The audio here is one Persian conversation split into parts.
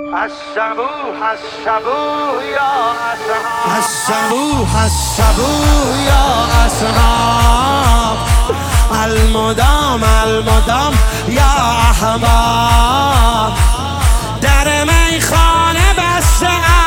الصبوح یا اصحاب، الصبوح یا اصحاب، المدام یا احباب. در میخانه بسته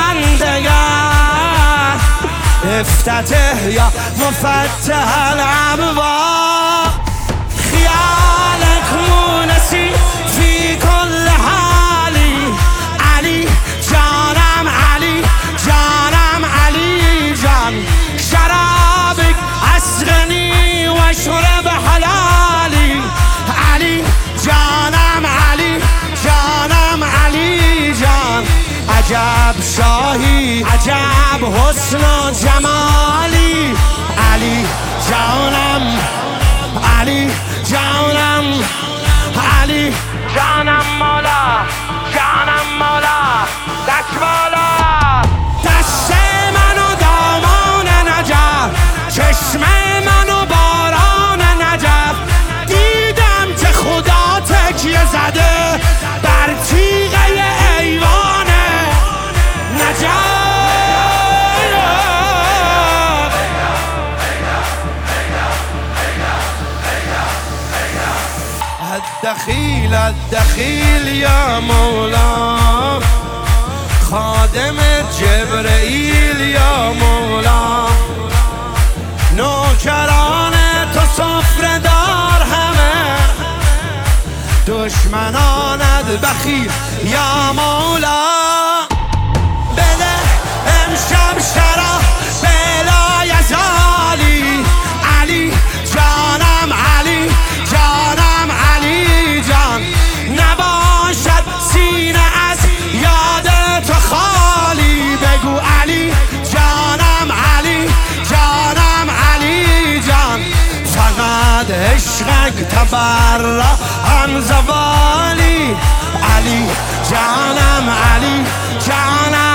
اندگر، افتتح یا مفتح الابواب. خیالک مونسی فی کل حالی، علی جانم علی جانم علی جان. شرابک اسقنی و شرب حلالی، علی جانم علی جانم علی جان. عجب شاهی عجب حسن و جمالی، علی جانم علی جانم علی جانم مولا جانم مولا. دست بالا، دست من و دامان نجف، چشم من و باران نجف. دیدم که خدا تکیه زده بر تیغه ایوان نجف. الدخیل الدخیل یا مولا، خادم جبرئیل یا مولا. نوکران تو سفره دار همه، دشمنانت بخیل یا مولا. بده امشب شرا بلا یزالی، علی جانم علی جانم علی جان. نباشد سینه از یاد تو خالی، بگو علی جانم علی جانم علی جان. فقط عشقک تبرا عن زوالی، علی جانم علی جانم